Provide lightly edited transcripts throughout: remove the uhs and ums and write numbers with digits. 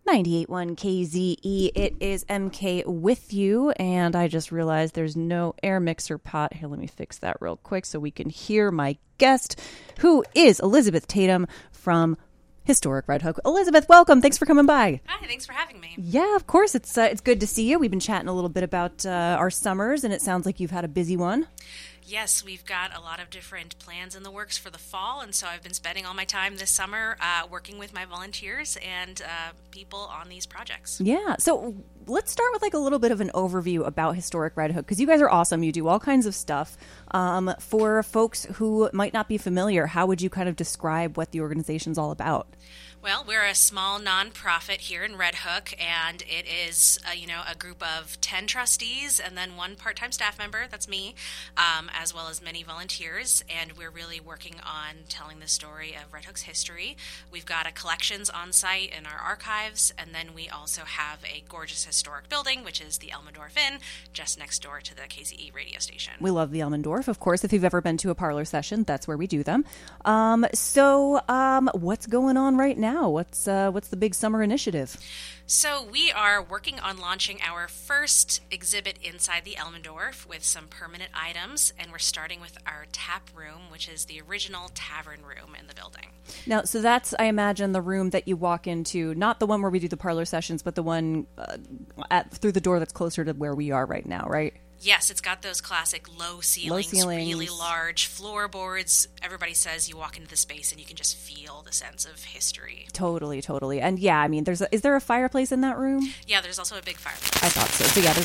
98.1 KZE. It is MK with you, and I just realized there's no air mixer pot. Here, let me fix that real quick so we can hear my guest, who is Elizabeth Tatum from Historic Red Hook. Elizabeth, welcome. Thanks for coming by. Hi, thanks for having me. Yeah, of course. It's good to see you. We've been chatting a little bit about our summers, and it sounds like you've had a busy one. Yes, we've got a lot of different plans in the works for the fall, and so I've been spending all my time this summer working with my volunteers and people on these projects. Yeah, so let's start with like a little bit of an overview about Historic Red Hook, because you guys are awesome. You do all kinds of stuff. For folks who might not be familiar, how would you kind of describe what the organization's all about? Well, we're a small nonprofit here in Red Hook, and it is, a group of 10 trustees and then one part-time staff member, that's me, as well as many volunteers, and we're really working on telling the story of Red Hook's history. We've got a collections on site in our archives, and then we also have a gorgeous historic building, which is the Elmendorf Inn, just next door to the KZE radio station. We love the Elmendorf, of course. If you've ever been to a parlor session, that's where we do them. So what's going on right now? What's the big summer initiative? So we are working on launching our first exhibit inside the Elmendorf with some permanent items, and we're starting with our tap room, which is the original tavern room in the building. Now, so that's, I imagine, the room that you walk into, not the one where we do the parlor sessions, but the one through the door that's closer to where we are right now, right? Yes, it's got those classic low ceilings, really large floorboards. Everybody says you walk into the space and you can just feel the sense of history. Totally. And yeah, I mean, is there a fireplace in that room? Yeah, there's also a big fireplace. I thought so. So yeah,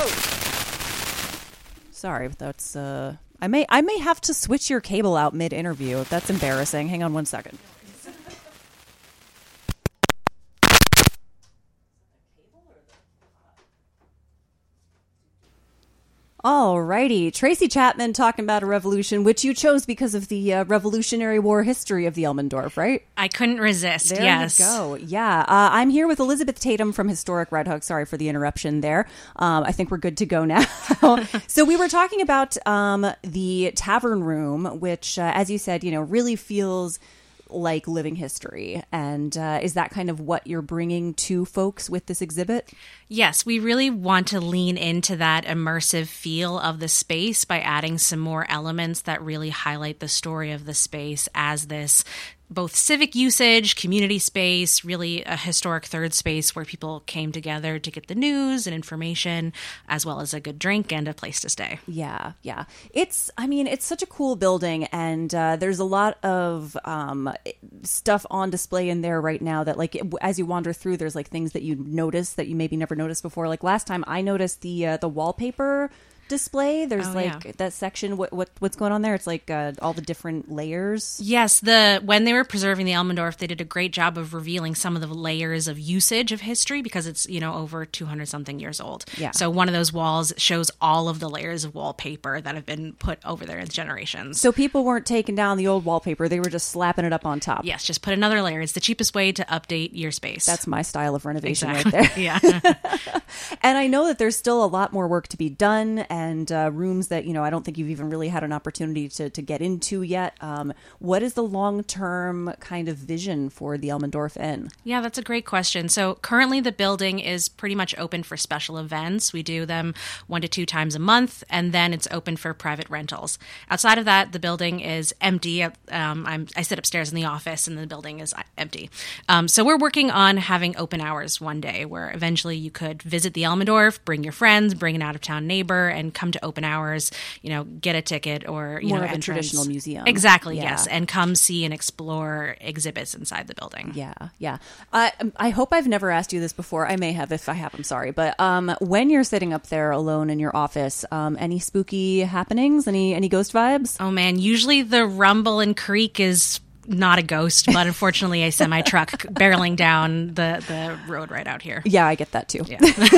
Sorry, that's I may have to switch your cable out mid-interview. That's embarrassing. Hang on one second. Alrighty, Tracy Chapman talking about a revolution, which you chose because of the Revolutionary War history of the Elmendorf, right? I couldn't resist. There yes. you go. Yeah, I'm here with Elizabeth Tatum from Historic Red Hook. Sorry for the interruption there. I think we're good to go now. So we were talking about the tavern room, which, as you said, really feels like living history. And is that kind of what you're bringing to folks with this exhibit? Yes, we really want to lean into that immersive feel of the space by adding some more elements that really highlight the story of the space as this both civic usage, community space, really a historic third space where people came together to get the news and information, as well as a good drink and a place to stay. Yeah. It's such a cool building, and there's a lot of stuff on display in there right now that, like, as you wander through, there's like things that you notice that you maybe never noticed before. Like last time I noticed the wallpaper display. There's that section. What's going on there? It's like all the different layers. Yes, when they were preserving the Elmendorf, they did a great job of revealing some of the layers of usage of history because it's over 200 something years old. Yeah. So one of those walls shows all of the layers of wallpaper that have been put over there in generations. So people weren't taking down the old wallpaper; they were just slapping it up on top. Yes, just put another layer. It's the cheapest way to update your space. That's my style of renovation right there. Yeah. And I know that there's still a lot more work to be done. And rooms that, I don't think you've even really had an opportunity to get into yet. What is the long-term kind of vision for the Elmendorf Inn? Yeah, that's a great question. So currently the building is pretty much open for special events. We do them 1 to 2 times a month, and then it's open for private rentals. Outside of that, the building is empty. I sit upstairs in the office, and the building is empty. So we're working on having open hours one day where eventually you could visit the Elmendorf, bring your friends, bring an out-of-town neighbor, and come to open hours, get a ticket or, more of entrance. A traditional museum. Exactly, yeah. Yes. And come see and explore exhibits inside the building. Yeah. I hope I've never asked you this before. I may have. If I have, I'm sorry. But when you're sitting up there alone in your office, any spooky happenings? Any ghost vibes? Oh, man. Usually the rumble and creak is not a ghost, but unfortunately a semi-truck barreling down the road right out here. Yeah, I get that too.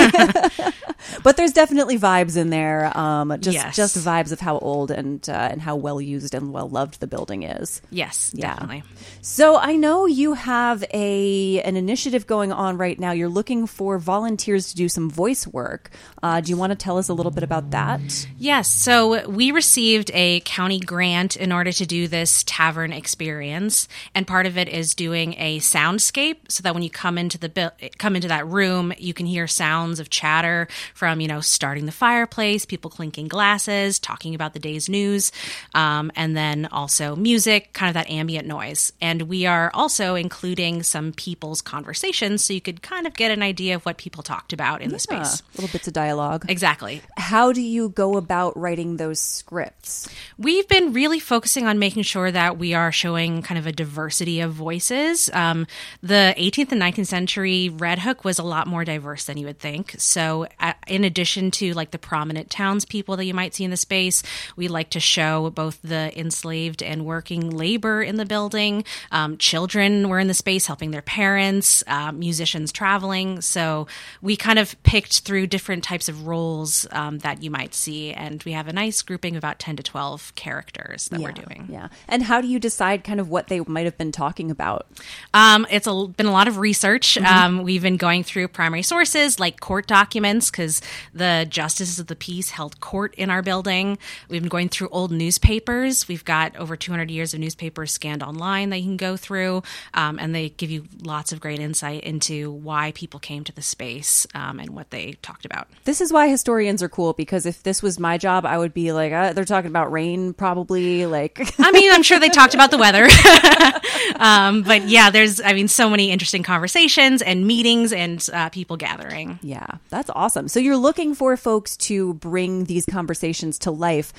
Yeah. But there's definitely vibes in there. Just vibes of how old and how well used and well loved the building is. Yes, definitely. So I know you have an initiative going on right now. You're looking for volunteers to do some voice work. Do you want to tell us a little bit about that? Yes. So we received a county grant in order to do this tavern experience. experience. And part of it is doing a soundscape so that when you come into that room, you can hear sounds of chatter from, starting the fireplace, people clinking glasses, talking about the day's news, and then also music, kind of that ambient noise. And we are also including some people's conversations so you could kind of get an idea of what people talked about in the space. Little bits of dialogue. Exactly. How do you go about writing those scripts? We've been really focusing on making sure that we are showing kind of a diversity of voices. The 18th and 19th century Red Hook was a lot more diverse than you would think. So in addition to like the prominent townspeople that you might see in the space, we like to show both the enslaved and working labor in the building. Children were in the space helping their parents, musicians traveling. So we kind of picked through different types of roles that you might see. And we have a nice grouping of about 10 to 12 characters that we're doing. Yeah. And how do you decide kind of what they might have been talking about? It's been a lot of research. We've been going through primary sources like court documents because the justices of the peace held court in our building. We've been going through old newspapers. We've got over 200 years of newspapers scanned online that you can go through. And they give you lots of great insight into why people came to the space and what they talked about. This is why historians are cool, because if this was my job, I would be like, they're talking about rain, probably. I'm sure they talked about the weather. But yeah, there's, so many interesting conversations and meetings and people gathering. Yeah, that's awesome. So you're looking for folks to bring these conversations to life.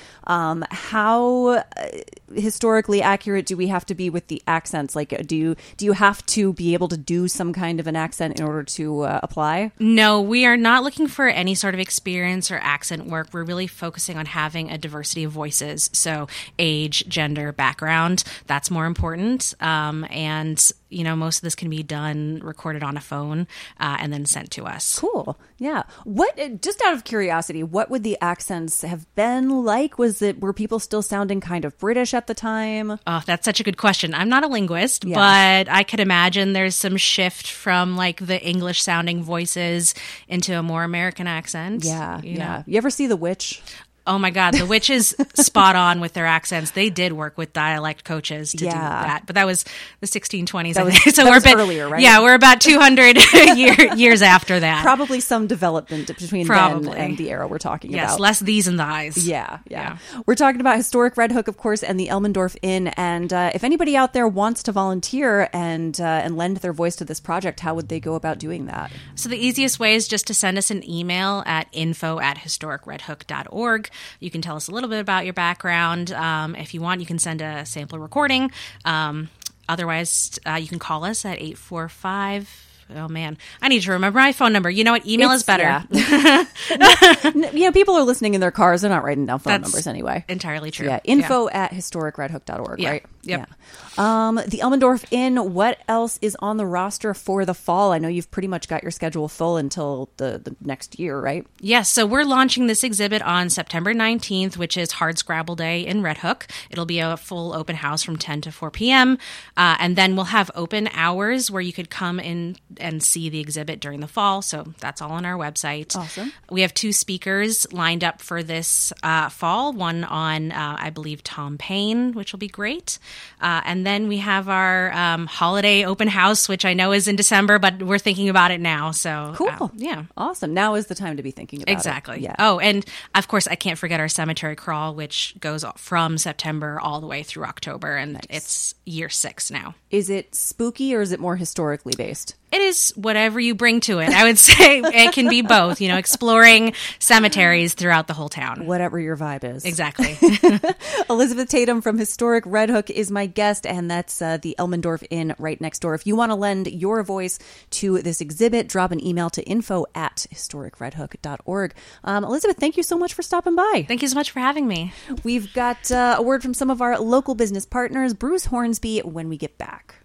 How historically accurate do we have to be with the accents? Do you have to be able to do some kind of an accent in order to apply? No, we are not looking for any sort of experience or accent work. We're really focusing on having a diversity of voices. So age, gender, background, that's more important. And most of this can be done, recorded on a phone, and then sent to us. Cool. Yeah. Just out of curiosity, what would the accents have been like? Were people still sounding kind of British at the time? Oh, that's such a good question. I'm not a linguist, but I could imagine there's some shift from like the English sounding voices into a more American accent. Yeah. You ever see The Witch? Oh my God, The Witch is spot on with their accents. They did work with dialect coaches to do that, but that was the 1620s. That was earlier, right? Yeah, we're about 200 years after that. Probably some development between then and the era we're talking about. Yes, less these and thys. Yeah. We're talking about Historic Red Hook, of course, and the Elmendorf Inn. And if anybody out there wants to volunteer and lend their voice to this project, how would they go about doing that? So the easiest way is just to send us an email at info@historicredhook.org. You can tell us a little bit about your background. If you want, you can send a sample recording. Otherwise, you can call us at 845. Oh, man. I need to remember my phone number. You know what? Email is better. Yeah. People are listening in their cars. They're not writing down phone numbers anyway. Entirely true. Yeah. info@historicredhook.org, right? Yep. Yeah. The Elmendorf Inn, what else is on the roster for the fall? I know you've pretty much got your schedule full until the next year, right? Yes. So we're launching this exhibit on September 19th, which is Hard Scrabble Day in Red Hook. It'll be a full open house from 10 to 4 p.m. And then we'll have open hours where you could come in and see the exhibit during the fall. So that's all on our website. Awesome. We have 2 speakers lined up for this fall, one on, I believe, Tom Paine, which will be great. And then we have our holiday open house, which I know is in December, but we're thinking about it now. So cool. Yeah. Awesome. Now is the time to be thinking about it. Exactly. Yeah. Oh, and of course, I can't forget our cemetery crawl, which goes from September all the way through October. And It's year 6 now. Is it spooky or is it more historically based? It is whatever you bring to it. I would say it can be both, exploring cemeteries throughout the whole town. Whatever your vibe is. Exactly. Elizabeth Tatum from Historic Red Hook is my guest, and that's the Elmendorf Inn right next door. If you want to lend your voice to this exhibit, drop an email to info@historicredhook.org. Elizabeth, thank you so much for stopping by. Thank you so much for having me. We've got a word from some of our local business partners, Bruce Hornsby, when we get back.